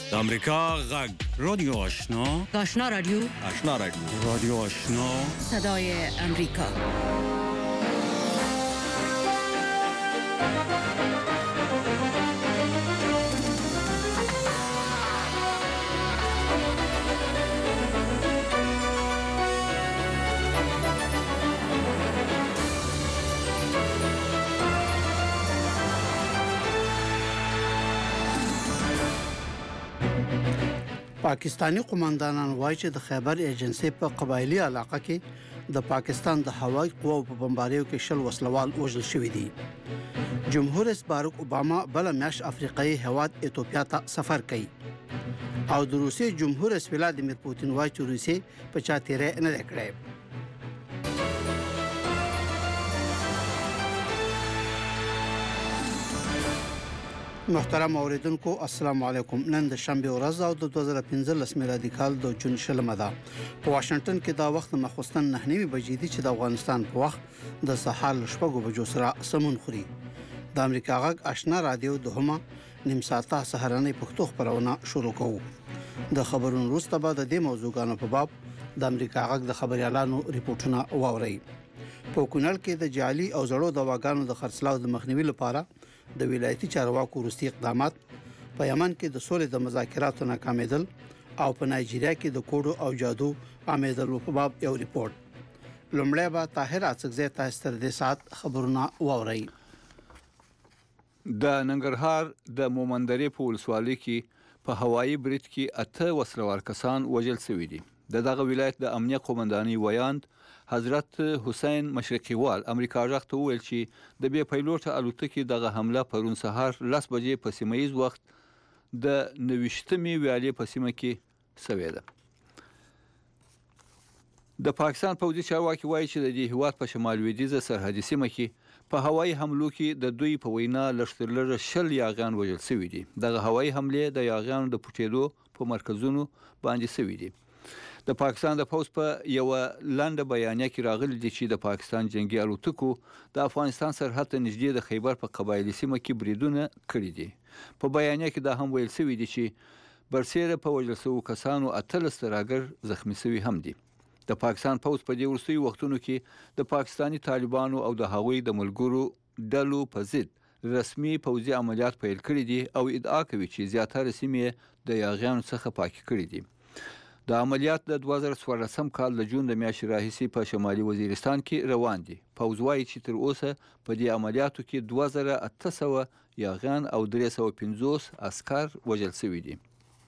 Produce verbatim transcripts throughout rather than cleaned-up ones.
د امریکا غږ رادیو آشنا آشنا رادیو آشنا رادیو رادیو آشنا صدای امریکا. پاکستانی قوماندانان وایي چې د خیبر ایجنسی په قبایلی علاقه کې د پاکستان د هوایي قواو په بمباریو کې شل وسلوال وژل شوي دي. جمهور رئیس باراک اوباما بل میاشت افریقایي هیواد ایتوپیا ته سفر کوي او د روسي جمهور رئیس ولادیمیر پوتین وایي چې روسي په چا تیرې نه کړې. محترم اوریدونکو السلام علیکم. نن د شنبه ورځ او د دوه زره پنځلس میلادي کال د جون شلمه ده. په واشنگټن کې دا وخت مخصوصن نه نیمه بجې دي چې د افغانستان په وخت د سهار شپږو بجو سره سمون خوري. د امریکا غږ آشنا رادیو دوهمه نیم ساعته سهارنۍ پښتو خبرونه شروع کوو. د خبرونو وروسته به د دې موضوعګانو په باب د امریکا غږ د خبريالانو ریپورتونه واوري. په کونړ کې د جعلي او زړو دواګانو د خرڅلاو د مخنیوي لپاره د ولایتي چارواکو وروستي اقدامات، په یمن کې د سولې د مذاکراتو ناکامیدل او په نایجیریا کې د کوډو او جادو عامېدل په باب یو ریپورت. لومړی به طاهر اڅکزی تاسو ته د سات خبرونه واوري. د ننګرهار د مومندرې په ولسوالۍ کې په هوایي برید کې اته وسلوال کسان وژل شوي دي. د دغه ولایت د امنیه قومندانۍ ویاند حضرت حسین مشرقیوال امریکا غږ ته وویل چې د بې پیلوټه الوتکې دغه حمله پرون سهار لس بجې په سیمه ییز وخت د نویشتمې ویالې په سیمه کې شوې ده. د پاکستان پوځي چارواکي وایي چې د دې هیواد په شمال لویدیځه سرحدي سیمه کې په هوایي حملو کې د دوی په وینا لږ تر لږه شل یاغیان وژل شوي دي. دغه هوایي حملې د یاغیانو د پټېدو په مرکزونو باندې شوي دي. د پاکستان د پوځ په یو لنډه بیانیه کې راغلي دي چې د پاکستان جنگي الوتکو د افغانستان سرحد ته نږدې د خیبر په قبایلی سیمه کې بریدونه کړي دي. په بیانیه کې دا هم ویل شوي دي چې برسېره په وژل شویو کسانو اتلس ترهګر زخمي شوي هم دي. د پاکستان پوځ په دې وروستیو وختونو کې د پاکستاني طالبانو او د هغوی د ملګرو ډلو په ضد رسمي پوځي عملیات پیل کړي دي او ادعا کوي چې زیاتره سیمې د یاغیانو څخه پاکې کړي دي. د عملیات د دوه زره څوارلسم کال د جون د میاشتې راهیسې په شمالي وزیرستان کې روان دي. پوځ وایي چې تر اوسه په دې عملیاتو کې دوه زره اته سوه یاغیان او درې سوه پنځوس عسکر وژل شوي دي.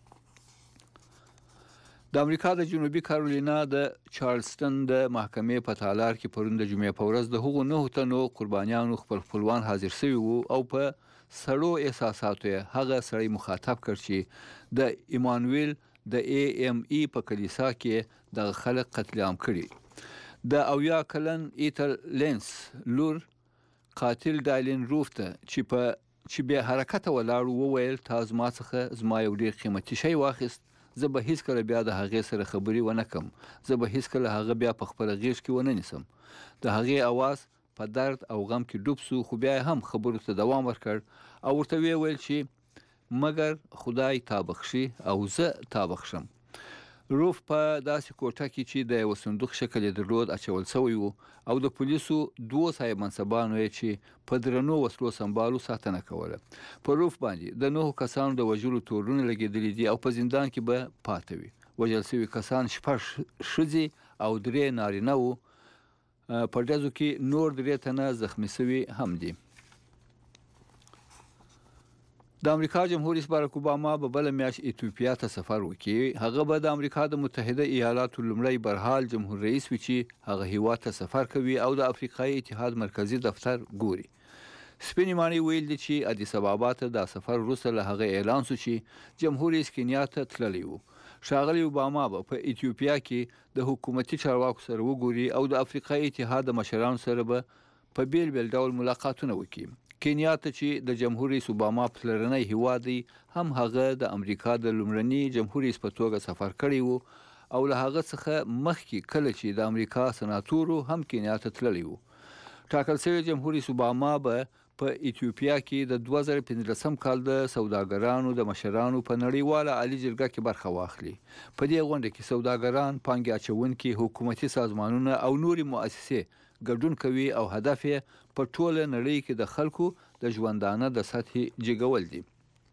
د امریکا د جنوبي کارولینا د چارلستن د محکمې په تالار کې پرون د جمعې په ورځ د هغو نهو تنو قربانیانو خپل خپلوان حاضر شوي وو او په سړو احساساتو یې هغه سړی مخاطب کړ چې د ایمانویل د ای ام ای په کلیسا کې د خلک قتل عام کړي. د اویا کلن ایتل لینس لور قاتل ډایلن روف ته چې په چې به حرکت ولاړ وویل تاسو ما څخه زما یو ډیر قیمتي شی واخیست، زه به هیڅ کله بیا د هغې سره خبرې ونه کم، زه به هیڅ کله هغه بیا په خپل غیږ کې ونه نیسم. د هغې اواز په درد او غم کې ډوب سو، خو بیا هم خبرو ته دوام ورکړ او ورته ویل چې مگر خدای تا بخشي او زه تا بخشم. روف په داسې کوټه کې چې د یو صندوق شکل یې درلود اچول شوی و او د پولیسو دوه صاحب منصبانو یې چې په درنو وسلو سمبالو ساتنه کوله. په روف باندې د نهو کسانو د وژلو تورونه لګېدلي دي او په زندان کې به پاتې وي. وژل شوي کسان شپږ ښځې او درې نارینه وو. په ډزو کې نور درې تنه زخمي شوي هم دي. د امریکا جمهور رئیس باراک اوباما به بل میاشت ایتوپیا ته سفر وکړي. هغه به د امریکا د متحده ایالاتو لومړی برحال جمهور رئیس وي چې هغه هیواد ته سفر کوي او د افریقایي اتحاد مرکزی دفتر ګوري. سپینې ماڼۍ ویل دي چې ادیس ابابا ته د سفر وروسته له هغه اعلان شو چې جمهور رئیس کینیا ته تللی و. ښاغلی اوباما به په ایتوپیا کې د حکومتي چارواکو سره وګوري او د افریقایي اتحاد د مشرانو سره به په بیل بیل ډول ملاقاتونه وکړي. کینیا ته چې د جمهور رئیس اوباما پلرنی هیواد دی هم هغه د امریکا د لومړني جمهور رئیس په توګه سفر کړی وو او له هغه څخه مخکې کله چې د امریکا سناتورو هم کینیا ته تللی وو. ټاکل شوی جمهور رئیس اوباما به په ایتیوپیا کې د دوه زره پنځلسم کال د سوداګرانو د مشرانو په نړیواله عالي جرګه کې برخه واخلي. په دې غونډه کې سوداګران، پانګې اچونکي، حکومتي سازمانونه او نورې مؤسسې ګډون کوي او هدف یې په ټوله نړۍ کې د خلکو د ژوندانه د سطحې جګول دي.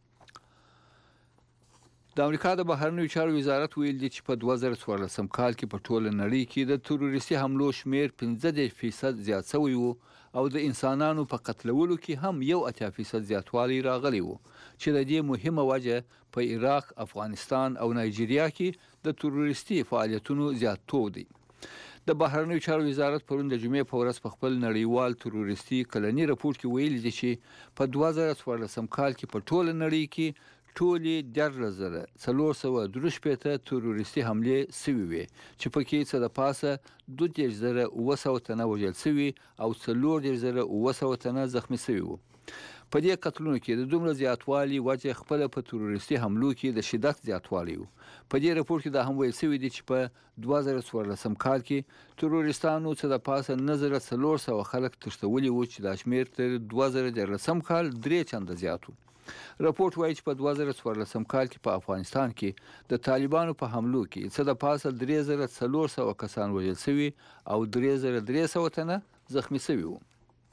د امریکا د بهرنیو چارو وزارت ویل دي چې په دوه زره څوارلسم کال کې په ټوله نړۍ کې د تروریستي حملو شمیر پنځه دېرش فیصد زیات شوی و او د انسانانو په قتلولو کې هم یو اتیا فیصد زیاتوالی راغلی و چې د دې مهمه وجه په عراق، افغانستان او نایجیریا کې د تروریستي فعالیتونو زیاتوالی دی. د بهرنیو چارو وزارت پرون د جمعې په ورځ په خپل نړیوال تروریستي کلني راپور کې ویلي دي چې په دوه زره څوارلسم کال کې په ټوله نړۍ کې ټولې دیارلس زره څلور سوه درې شپېته تروریستي حملې سوي وې چې پکې څه د پاسه دوه دېرش زره اوه سوه تنه وژل سوي او څلور دېرش زره اوه سوه تنه زخمي سوي وو. په دې قتلونو کې د دومره زیاتوالي وجه خپله په تروریستي حملو کې د شدت زیاتوالی و. په دې راپور کې دا هم ویل سوي دي چې په دوه زره څوارلسم کال کې تروریستانو څه د پاسه نه زره څلور سوه خلک تښتولي وو چې دا شمېر تر دوه زره دیارلسم کال درې چنده زیات و. راپورټ وایي چې په دوه زره څوارلسم کال کې په افغانستان کې د طالبانو په حملو کې څه د پاسه درې زره څلور سوه کسان وژل سوي او درې زره درې سوه تنه زخمي سوي وو.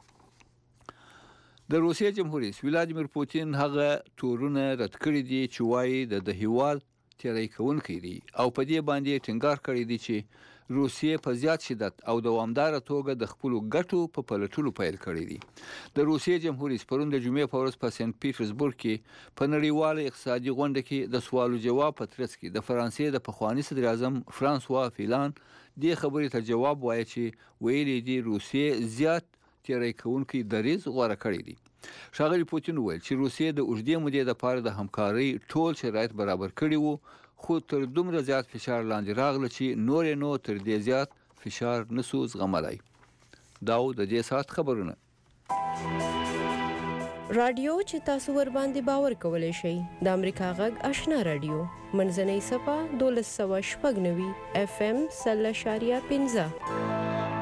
د روسیې جمهور رئیس ولادیمیر پوتین هغه تورونه رد کړي دي چې وایي د د هیواد تیری کوونکی دی او په دې باندې ټینګار کړی دی چې روسیې په زیات شدت او دوامداره توګه د خپلو ګټو په پلټلو پیل کړی دی. د روسیې جمهور رئیس پرون د جمعې په ورځ په سنت پیټرزبورګ کې په نړیواله اقتصادي غونډه کې د سوال او جواب په ترڅ کې د فرانسې د پخواني صدر اعظم فرانسوا فیلان دې خبرې ته جواب وایي چې ویلي دي روسیې زیات تیری کوونکی دریځ غوره کړی دی. ښاغلي پوتین وویل چې روسیې د اوږدې مودې لپاره د همکارۍ ټول شرایط برابر کړي وو خو تر دومره زیات فشار لاندې راغله چې نور یې نو تر دې زیات فشار نسو زغملی. دا د دې ساعت خبرونه. رادیو چې تاسو ور باندې باور کولی شئ د امریکا غږ آشنا رادیو منځنۍ صفه دولس سوه شپږ نوي اف ام سل اشاریه پنځه.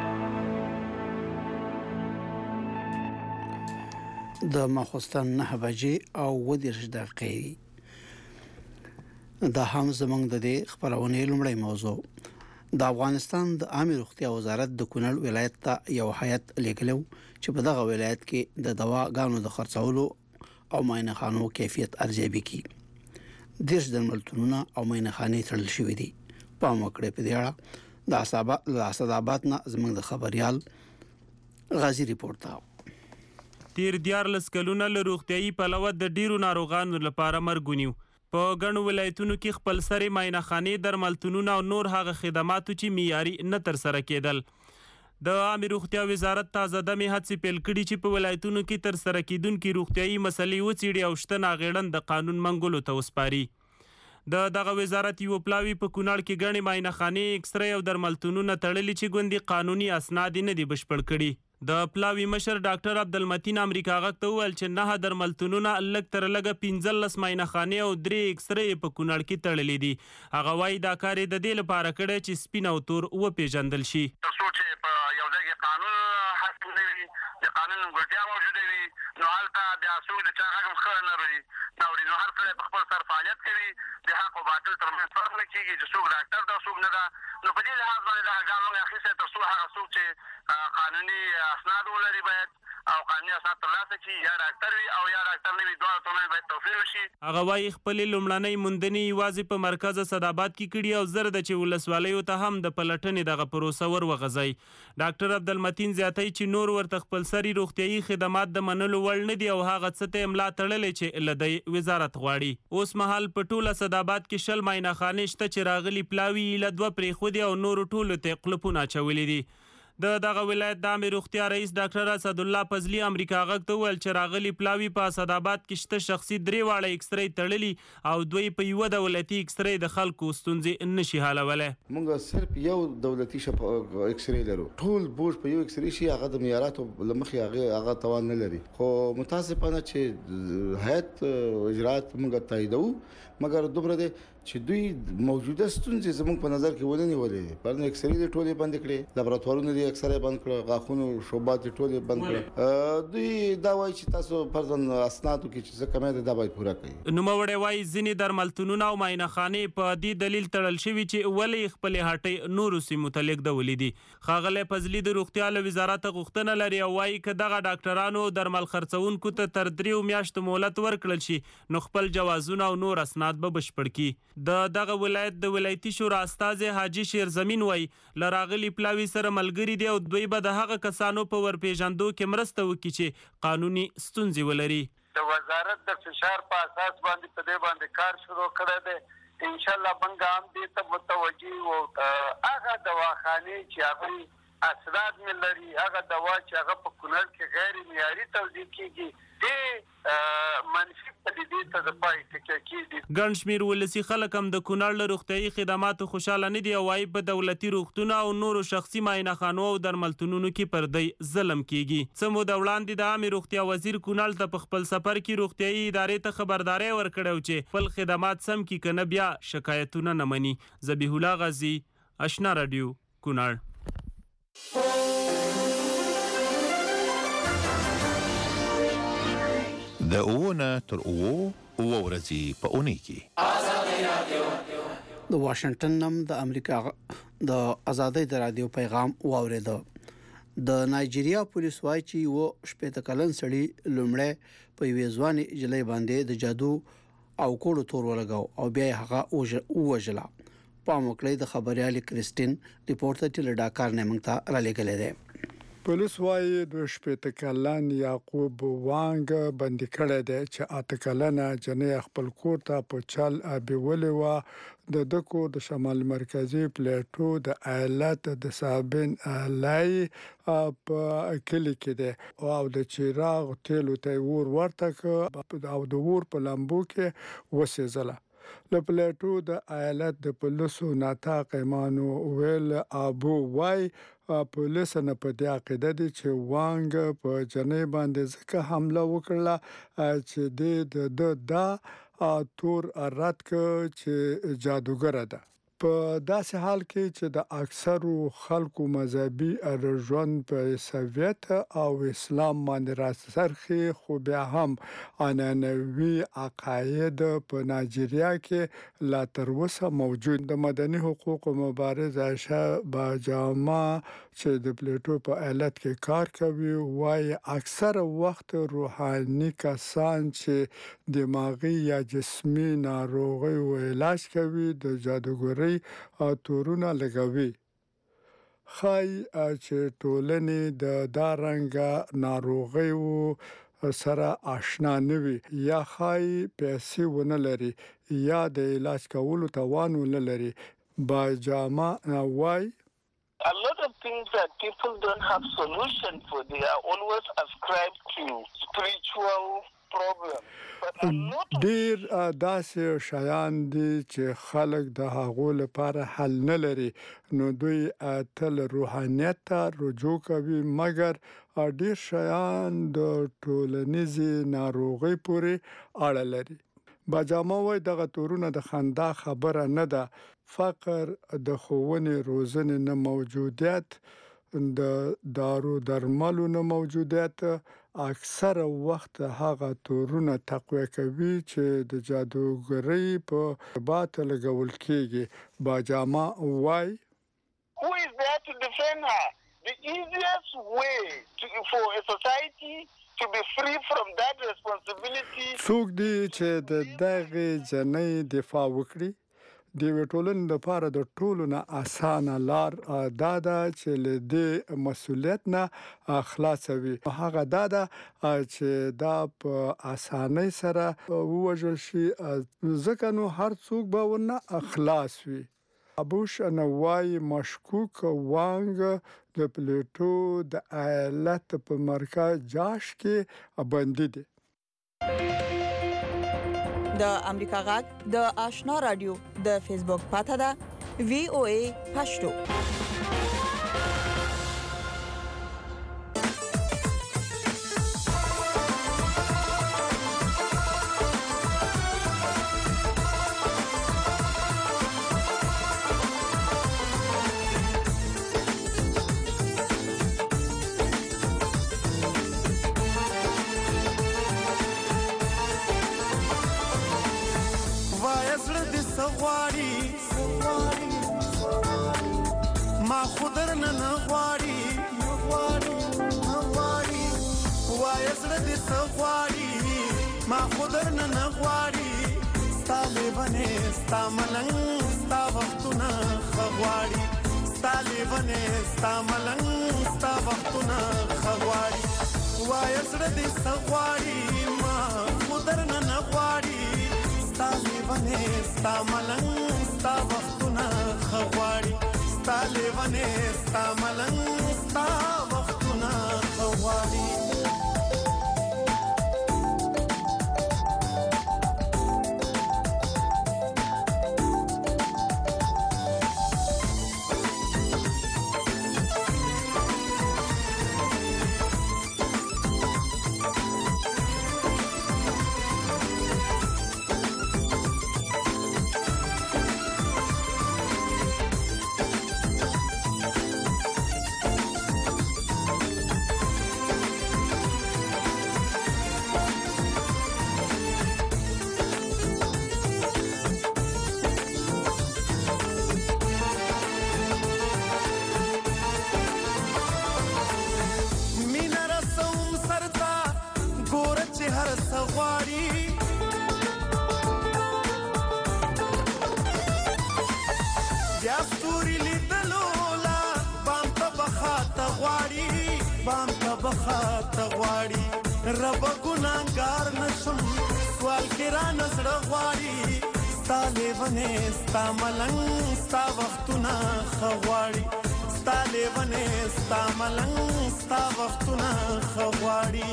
د ماخوستن نه بجې او اووه دېرش دقیقې دا هم زموږ د دې خپرونې لومړی موضوع. د افغانستان د عامه روغتیا وزارت د کونړ ولایت ته یو هیئت لیږلی چې په دغه ولایت کې د دواګانو د خرڅولو او معاینخانو کیفیت ارزیابي کوي. دېرش درملتونونه او معاینخانې تړل شوي دي. پام وکړئ په دې اړه د اسداباد نه زموږ د خبریال غازی ریپورت تا. تیر دیارلس کلونه له روغتیایي پلوه د ډیرو ناروغانو لپاره مرګ ونیو. په ګڼو ولایتونو کې خپل سرې معاینخانې، درملتونونه او نور هغه خدماتو چې معیاري نه ترسره کېدل. د عامه روغتیا وزارت تازه دمې هڅې پیل کړي چې په ولایتونو کې ترسره کېدونکي روغتیایي مسلې وڅېړي او شته ناغېړن د قانون منګولو ته وسپاري. د دغه وزارت یو پلاوي په کونړ کې ګڼې معاینخانې، اکسرې او درملتونونه تړلي چې ګوندې قانوني اسناد نه دي بشپړ کړي. د پلاوي مشر ډاکټر عبدالمتین امریکا غږ ته وویل چې نه درملتونونه لږ تر لږه پنځلس معاینخانې او درې اکسرې په کونړ کې تړلې دي. هغه وایي دا کار یې د دې لپاره کړی چې سپین او تور وپېژندل شي. تر څو چې په یو ځای کې قانون حاکم نه وي، د قانون نیمګړتیا موجوده وي، نو هلته بیا څوک د چا غږ هم ښه نه اوري اوري نو هر سړی په خپل سر فعالیت کوي. د حق او باطل ترمنځ فرق نه کېږي چې څوک ډاکټر ده څوک نه ده. نو په دې لحاظ باندې دغه ګام موږ اخیستی تر څو هغه څوک چې قانوني اسناد ولري باید او قانوني اسناد ترلاسه کړي، یا ډاکټر وي او یا ډاکټر نه وي، دواړو ترمنځ باید توپیر وشي. هغه وایي خپلې لومړنۍ موندنې یوازې په مرکز اسداباد کې کړي او زر ده چې ولسوالیو ته هم د پلټنې دغه پروسه ور وغځوي. ډاکټر عبدالمتین زیاتوي چې نور ورته خپل سري روغتیایي خدمات د منلو وړ نه دي او هغه څه ته املا تړلې چې له دی وزارت غواړي. اوس مهال په ټول اسداباد کې شل معاینخانې شته چې راغلي پلاوي له دوه پرېښودې او نورو ټولو ته قلفونه اچولي دي. د دغه ولایت د عامه روغتیا رئیس ډاکټر اسدالله فضلي امریکا غږ ته وویل چې راغلي پلاوي په اسداباد کې شته شخصي درې واړه اکسرې تړلي او دوی په یوه دولتي اکسرې د خلکو ستونزې نشي حلولی. موږ صرف یو دولتي اکسرې لرو، ټول بوج په یو اکسرې شي، هغه د معیاراتو له مخې هغه هغه توان نه لري. خو متاسفانه چې هیئت اجرات موږ تاییدوو، مګر دومره دی چې دوی موجوده ستونزې زموږ په نظر کې ونه نیولې. پرنه اکسرې د ټولې بند کړې، لابراتوارونه دي اکثره بند کړ غاخونو شوبات ټول بند کړ دوی دا وایي چې تاسو فرضاً اسنادو کې چې کمه ده دا باید پوره کړئ نو مړې وایي ځینې درملتونونه او معاینخانې په دې دلیل تړل شوي چې ولې خپلې هټۍ نورو سیمو ته لیږدولې دي ښاغلی فضلي د روغتیا له وزارت غوښتنه لري او وایي که دغه ډاکټرانو درمل خرڅونکو ته تر دریو میاشتو مهلت ورکړل شي نو خپل جوازونه او نور اسناد به بشپړ کړي د دغه ولایت د ولایتي شورا استازی حاجي شیرزمین وایي له راغلي پلاوي سره ملګري دي او دوی به د هغه کسانو په ورپېژندو کې مرسته وکړي چې قانوني ستونزې ولري د وزارت د فشار په اساس باندې په دې باندې کار شروع کړی دی ان شاء الله موږ هم دې ته متوجي وو هغه دواخانې چې هغه اسناد مې لري هغه دوا چې هغه په کونړ کې غیر معیاري توزیع کیږي دې منفي پدیدې ته د پای ټکی کیږي ګڼ شمېر ولسي خلک هم د کونړ له روغتیایي خدماتو خوشحاله نه دي او وايي په دولتي روغتونو او نورو شخصي معاینخانو او درملتونونو کې پر دوی ظلم کیږي څه موده وړاندې د عامې روغتیا وزیر کونړ ته په خپل سفر کې روغتیایي ادارې ته خبرداری ورکړی چې خپل خدمات سم کړي که نه بیا شکایتونه نه مني ذبیح الله غازي اشنا راډیو کونړ د اوونه تر اوو اوو ورځې په اونۍ کې د واشنگټن نم د امریکا د ازادۍ د رادیو پیغام واوریدو د نایجیریا پولیس وايي چې و شپږ کلن سړی لومړی په ویزواني جلې باندې د جادو او کوړو تور ولګاو او بیا هغه اوجلا په موکلې د خبريالي کریستین ریپورټر ټل ډاکار نه مونږ را لګلې ده پولیس وايي د شپږ کلن یعقوب وانګ باندې کړه ده چې اته کلن جنې خپل کور ته په چل ابيولې و د دکو د شمال مرکزی پلیټو د ایالت د سابن لای په کلی کې ده او د چراغ تیلو ته ور ورته او د ور په لامبو کې وسېزله له پلیټو د ایالت د پولیسو ناتاق ایمانو ویل ابو وای پولیس نه په دې عقیده دي چې وانګ په جنې باندې ځکه حمله وکړه چې د د تور رات ک چې جادوګر ده په داسې حال کې چې د اکثرو خلکو مذهبي ارژون په سویت او اسلام باندې راڅرخي خو بیا هم عنعنوي عقاید په نایجیریا کې لا تر اوسه موجود د مدني حقوقو مبارز عائشہ باجاما چې د پلیټو په ایالت کې کار کوي وايي اکثر وخت روحاني کسان چې دماغي یا جسمي ناروغي او علاج کوي د جادوګرۍ تورونه لګوي خای چې ټولنې د دارنګ ناروغي سره آشنا نوي یا خای پیسې ونه لري یا د علاج کولو توان ونه لري باجاما وای A lot of things that people don't have solution for, they are always ascribed to spiritual problems. ډیر داسې شیان دي چې خلک د هغو لپاره حل نه لري نو دوی تل روحانيت ته رجوع کوي مګر ډیر شیان د ټولنیزي ناروغي پورې اړه لري باجاما وای دغه تورونه د خندا خبره نه ده فقر د خوونې روزنې نه موجودیت د دارو درملو نه موجودیت اکثر وخت هغه تورونه تقویه کوي چې د جادوګرۍ په باطل لګول کېږي باجاما وای Who is there to defend her? The easiest way to, for a society to be free from that responsibility څوک دی چې د دغه جنۍ دفاع وکړي د وټولن د لپاره د ټولو نه اسانه لار دادا چې له دې مسولیت نه خلاصوي هغه دادا چې دا په اسانۍ سره ووجل شي ځکه نو هر څوک به ونه اخلاص وي ابوش انوای مشکوک وانګ د پلیټو د ایالت په مرکز جاش کې باندې دي د امریکا غږ د آشنا رادیو د فیسبوک پاته ده وی او ای پښتو غواړي ما خودر نه نه غواړي غواړي غواړي وای زړه دې غواړي ما خودر نه نه غواړي ستا لیونه ستا ملنګ ستا وختونه غواړي ستا لیونه ستا ملنګ ستا وختونه غواړي وای زړه دې غواړي ما خودر نه نه غواړي ستا لیونه ستا ملنګ ستا وختونه غواړي ستا لیونه ستا ملنګ ستا وختونه غواړي بخات غواړي رب ګناګار نشم سوال کرا نظر غواړي ستا لیونه ستا ملنګ ستا وختونه غواړي ستا لیونه ستا ملنګ ستا وختونه غواړي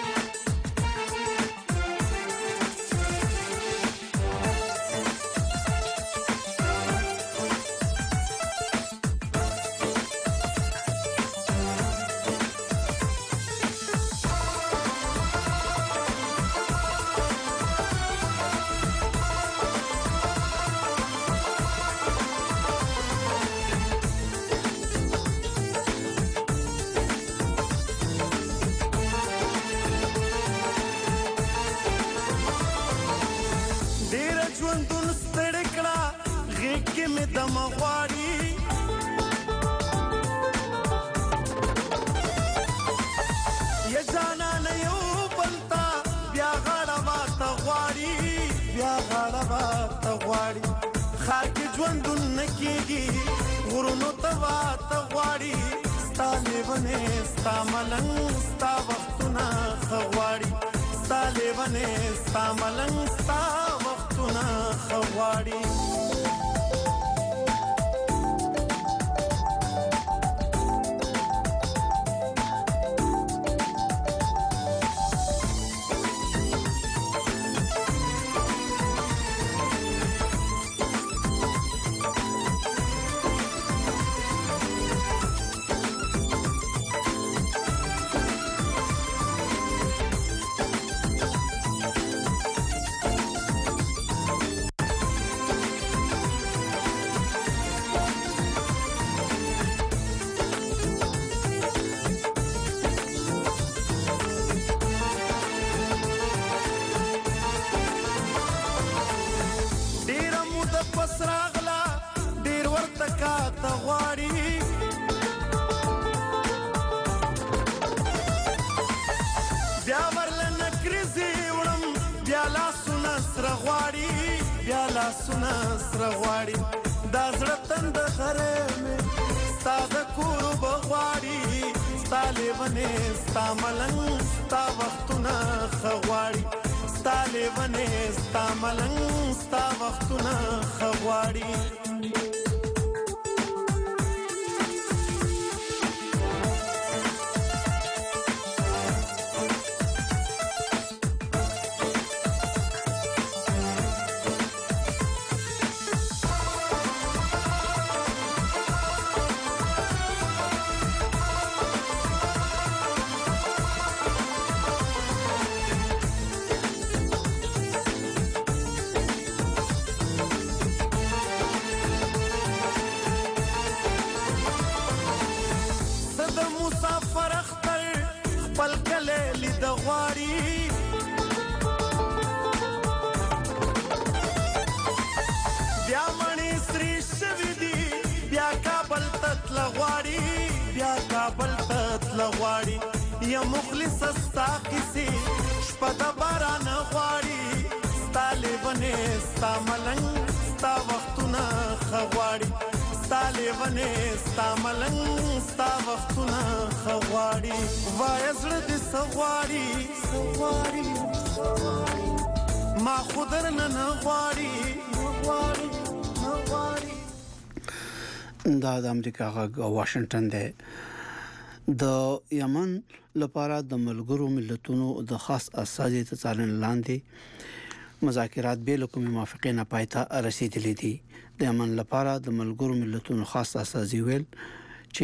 ستا ملنګ ستا وختونه غواړي ستا لیونه ستا ملنګ ستا وختونه غواړي لاسونه سره غواړي دا زړه تند خره مې ستا د کور بغواړي ستا لیونه ستا ملنګ ستا وختونه غواړي ستا لیونه ستا ملنګ ستا وختونه غواړي غواړي یا مخلص ستا قصې شپه د باران غواړي ستا لیونې ستا ملنګ ستا وختونه ښه غواړي ستا لیونې ستا ملنګ ستا وختونه ښه غواړي وایه زړه دې څه غواړي څه غواړي ما خو درنه نه غواړي نه غواړي نه غواړي. دا د امریکا غږ واشنگټن دی. د یمن لپاره د ملګرو ملتونو د خاص استازي ته څارنې لاندې مذاکرات به له کومې موافقې نه پای ته رسیدلې دي. د یمن لپاره د ملګرو ملتونو خاص استازي ویل چې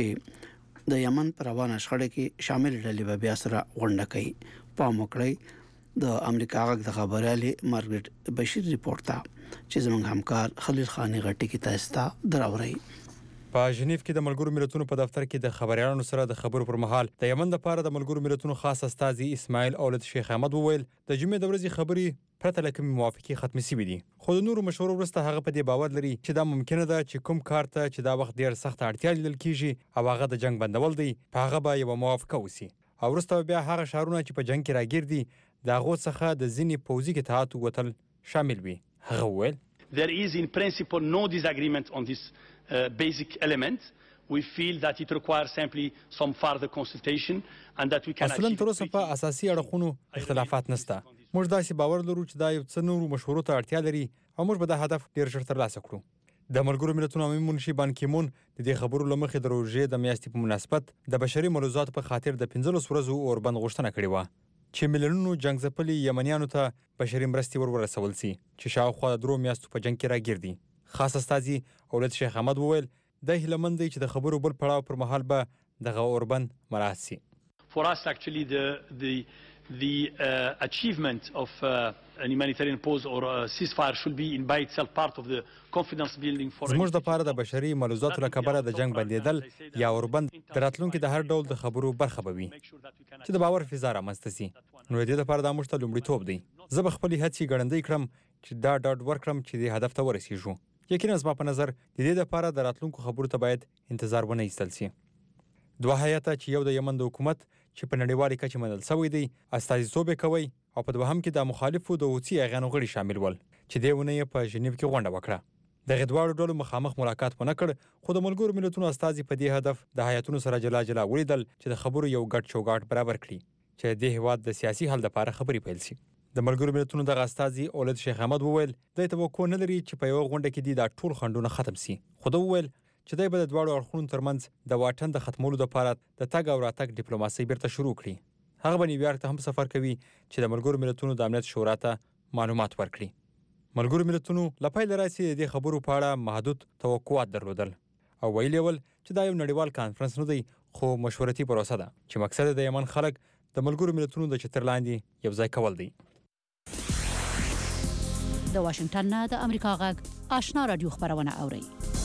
د یمن پر روانه شخړه کې شامل ډلې به بیا سره غونډه کوي. پام وکړئ د امریکا غږ د خبريالي مارګریټ بشیر ریپورت ته چې زموږ همکار خلیل خانی غټي کې تاسو ته دراوړي. په ژنیف کې د ملګرو ملتونو په دفتر کې د خبريالانو سره د خبرو پر مهال د یمن لپاره د ملګرو ملتونو خاص استازي اسماعیل اولد شیخ احمد وویل د جمعې د ورځې خبري پرته له کومې موافقې ختمې شوې دي. خو د نورو مشورو وروسته هغه په دې باور لري چې دا ممکنه ده چې کوم کار ته چې دا وخت ډیر سخت اړتیا لیدل کیږي او هغه د جنگ بندول دی په هغه به یو موافقه وسی او وروسته بیا هغه شهرونه چې په جنگ کې راګیر دي د هغو څخه د ځینې پوځي قطعاتو وتل شامل وي. هغه وویل There is in principle no disagreement on this uh, basic element. We feel that it requires simply some further consultation and that we can اصلا تر اوسه په اساسي اړخونو اختلافات نشته. موږ داسې باور لرو چې دا یو څه نورو مشورو ته اړتیا لري او موږ به دا هدف ډیر ژر ترلاسه کړو. د ملګرو ملتونو عامل منشي بان کیمون د دې خبرو لمخې د روژې د میاشتې په مناسبت د بشري ملحوظاتو په خاطر د پنځلس ورځو اوربند غوښتنه کړې وه چې میلیونونو جنگ ځپلي یمنیانو ته بشري مرستې ور ورسول سي چې شاوخوا د درو میاشتو په جنگ کې راګیر دي. خاص استازي اولد شیخ احمد وویل د هیلمن دی چې د خبرو بل پړاو پر مهال به دغه اوربند مراحت سي. For us actually the the the uh, achievement of uh, an humanitarian pause or a ceasefire should be in by itself part of the confidence building for زموږ د پاره د بشري ملحوظاتو له کبره د جنگ بندیدل یا اوربند د راتلونکي د هر ډول د خبرو برخه به وي چې د باور فضا رامنځته سي. نو دې لپاره دا موږ ته لومړیتوب دی. زه به خپلې هڅې ګړندۍ کړم چې دا ډاډ ورکړم چې د هدف ته ورسیږو. یقینا زما په نظر د دې لپاره د راتلونکو خبرو ته باید انتظار ونه ایستل سي. دوه هیاته چې یو د یمن د حکومت چې په نړیوالي کچه منل شوی دی استازیتوب کوي او په دوهم کې د مخالفو د حوثي اغانو غړي شامل ول چې دیونه یې په ژنیف کې غونډه وکړه. د غدواړو ډلو مخامخ ملاقات ونه کړ خو د ملګرو ملتونو استازي په دې هدف د هیاتونو سره جلا جلا ولیدل چې د خبرو یو ګډ چوکاټ برابر کړي چې د هیواد د سیاسي حل لپاره خبرې پیل شي. د ملګرو ملتونو د استازي اولد شیخ احمد وویل د توقع نه لري چې په یو غونډه کې د ټول خندونه ختم شي. خو دا وویل چې دای په دواړو اړخونو ترمنځ د واټن د ختمولو لپاره د تګ او راتګ ډیپلوماسي بیرته شروع کړي. هغه به نیویارک ته هم سفر کوي چې د ملګرو ملتونو د امنیت شورا ته معلومات ورکړي. ملګرو ملتونو لپاره لراسي د خبرو په اړه محدود توقعات درلودل او ویلي ول چې دا یو نړیوال کانفرنس نه دی خو مشورتي پروسه ده چې مقصد د یمن خلک د ملګرو ملتونو د چتر لاندې یو ځای کول دی. د واشنگټن نه د امریکا غږ آشنا رادیو خبرونه اوري.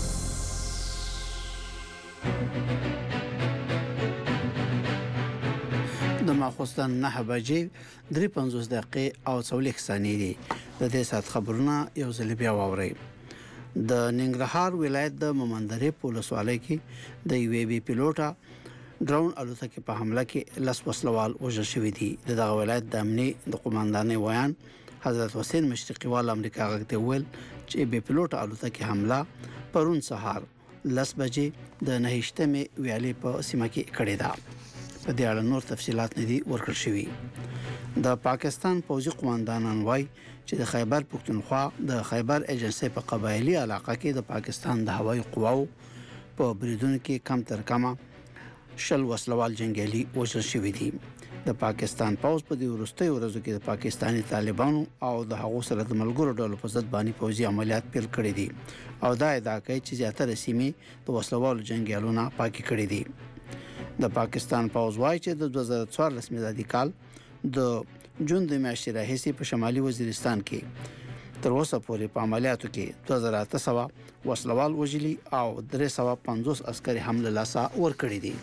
د ماخوستن نه بجې درې پنځوس دقیقې او څلور ثانیې دي. د دې سات خبرونه یو ځل بیا واورئ. د ننګرهار ولایت د ممندرې پولیسوالۍ کې د یو بي پیلوټا ډرون الوتکې په حمله کې لاس وسلوال وژل شوی دی. دغه ولایت د امنیت د قوماندانۍ ویان حضرت حسین مشرقیوال امریکا غږ ته ویل چې بي پیلوټا الوتکې حمله پرون سهار لس بجې د نهشتمې ویالې په سیمه کې کړې ده. په دې اړه نور تفصيلات نه دي ورکړل شوي. د پاکستان پوځي قوماندانان وایي چې د خیبر پختونخوا د خیبر ایجنسي په قبایلی علاقه کې د پاکستان د هوایي قواو په بریدونو کې کم تر کمه شل وسلوال جنگیالي وژل شوي دي. د پاکستان پوځ په دې وروستیو ورځو کې د پاکستاني طالبانو او د هغو سره د ملګرو ډلو په ضد باندې پوځي عملیات پیل کړي دي او دا ادعا کوي چې زیاتره سیمې د وسلوالو جنگیالونو پاکي کړي دي. د پاکستان پوځ وايي چې د دوه زره څوارلس میلادي کال د جون د میاشتې راهیسې په شمالي وزیرستان کې تر اوسه پورې په عملیاتو کې دوه زره اته سوه وسلوال وژلي او درې سوه پنځوس عسکري هم له لاسه ورکړي دي.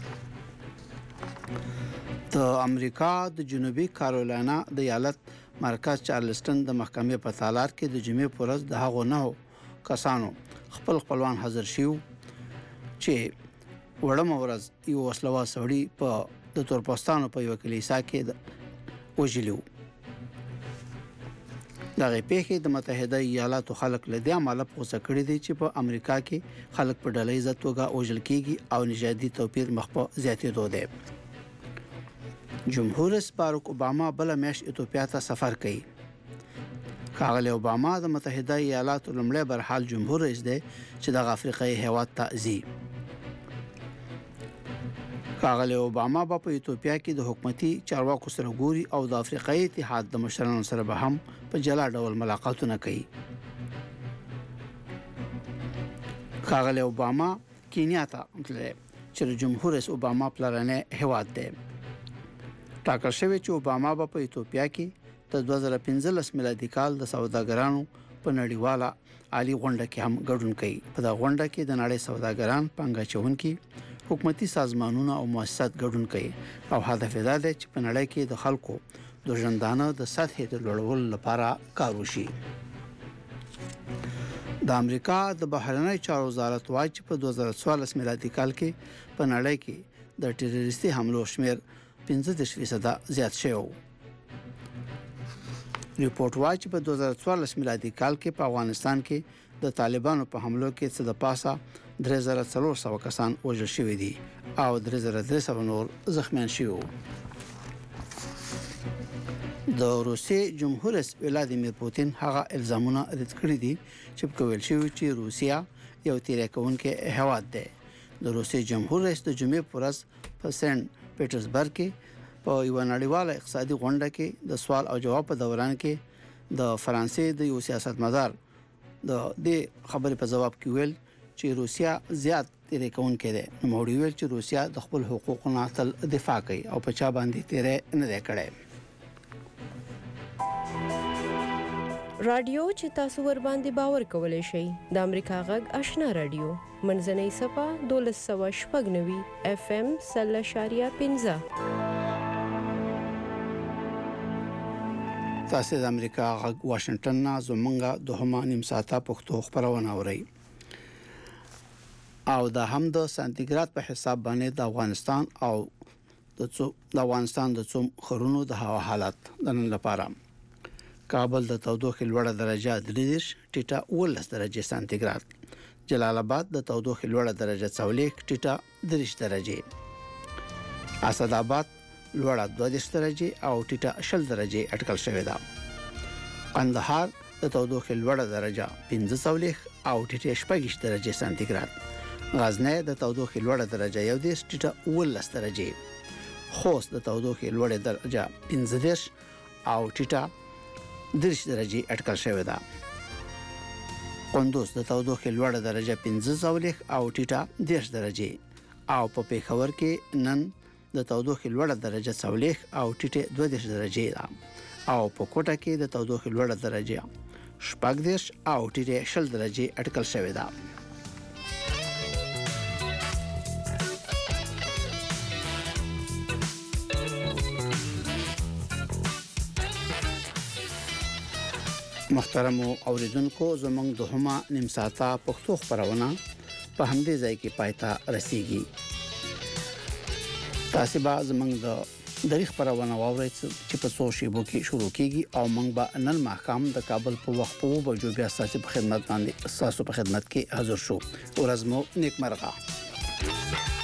د امریکا د جنوبي کارولاینا د ایالت مرکز چارلسټن د محکمې په تالار کې د جمعې په ورځ د هغو نه کسانو خپل خپلوان حاضر شیو چې وړم ورځ یو وسلوال سړی په د تورپوستانو په یو کلیسا کې وژلیو. دغه پیښې د متحده ایالاتو خلک له دې عمله پوسه کړی دي چې په امریکا کې خلک په ډله ییزه توګه وژل کیږي او نژادي توپیر مخ په زیاتېدو دی. جمهور رئیس باراک اوباما بل میاشت ایتوپیا ته سفر کوي. ښاغلی اوباما د متحده ایالاتو لومړی برحال جمهور رئیس دی چې د افریقایي هیواد ته ځي. ښاغلی اوباما په ایتوپیا کې د حکومتي چارواکو سره ګوري او د افریقایي اتحاد د مشرانو سره به هم په جلا ډول ملاقاتونه کوي. ښاغلی اوباما کینیا ته تللی چې د جمهور رئیس اوباما پلرنی هیواد دی. ټاکل شوی چې اوباما په ایتوپیا کې د دوه زره پنځلس میلادي کال د سوداګرانو په نړیواله عالی غونډه کې هم ګډون کوي. په دا غونډه کې د نړۍ سوداګران، پانګاچونکي، حکومتي سازمانونه او مؤسسات ګډون کوي او هدف یې دا دی چې په نړۍ کې د خلکو د ژوندانه د سطحې د لوړولو لپاره کار وشي. د امریکا د بهرنی چارو وزارت وايي چې په دوه زره څوارلس میلادي کال کې په نړۍ کې د ټیرریستي حملو شمیر پنځه دېرش فیصده زیات شوی. ریپورت وايي چې په دوه زره څوارلس میلادي کال کې په افغانستان کې د طالبانو په حملو کې څه د پاسه درې زره څلور سوه کسان وژل شوي دي او درې زره درې سوه نور زخمیان شوي. د روسیې جمهور رئیس ولادیمیر پوتین هغه الزامونه رد کړي دي چې په ویل شوی چې روسیا یو تیری کوونکی هیواد دی. د روسیې جمهور رئیس د جمعې په ورځ په سنت پیټرزبرګ کې په یو نړیواله اقتصادي غونډه کې د سوال او جواب په دوران کې د فرانسې د یو سیاستمدار د دې خبرې په جواب کې ویل چې روسیا زیات تیری کوونکی دی. نو ویل چې روسیا د خپل حقوقو نه تل دفاع کوي او په چا باندې تیری نه دی کړی. رادیو چې تاسو ور باندې باور کولای شئ د امریکا غږ آشنا رادیو منځنۍ صفه دولس سوه شپږ نوي اف ام سل شاریه پنځه. تاسو د امریکا غږ واشنگټن نه زمونږه دوهمه نیم ساعته پښتو خبرونه اورئ او دا هم د سانتیګراد په حساب باندې د افغانستان او د د افغانستان د څوم خرونو د هوا حالت د نن لپاره. کابل د تودوخې لوړه درجه درې ټیټه اوولس درجه سانتیګراد، جلال آباد د تودوخې لوړه درجه څلوېښت ټیټه درې درجه، اسد آباد لوړه دوه درجه او ټیټه شل درجه اټکل شوې ده. قندهار د تودوخې لوړه درجه پنځه څلوېښت او ټیټه شپږ درجه سانتیګراد، غزنی د تودوخې لوړه درجه یو دېرش ټیټه اوولس درجه، خوست د تودوخې لوړه درجه پنځه دېرش او ټیټه درې درجه اټکل شوې ده. کندوز د تودوخې لوړه درجه پنځه څلوېښت او ټیټه دېرش درجه او په پېښور کې نن د تودوخې لوړه درجه څلوېښت او ټیټه دوه دېرش درجه ده او په کوټه کې د تودوخې لوړه درجه شپږ دېرش او ټیټه شل درجه اټکل شوې ده. محترم اوریدونکو، زمونږ دوهمه نیم ساعته پښتو خبرونه په همدې ځای کې پایته رسیږي. تاسو به زمونږ د دغه خبرونه واورئ چې په څو شیبو کې شروع کیږي او موږ به نن ماښام د کابل په وخت په بجو بیا تاسو په خدمت باندې تاسو په خدمت کې حاضر شو. ورځ مو نیکمرغه.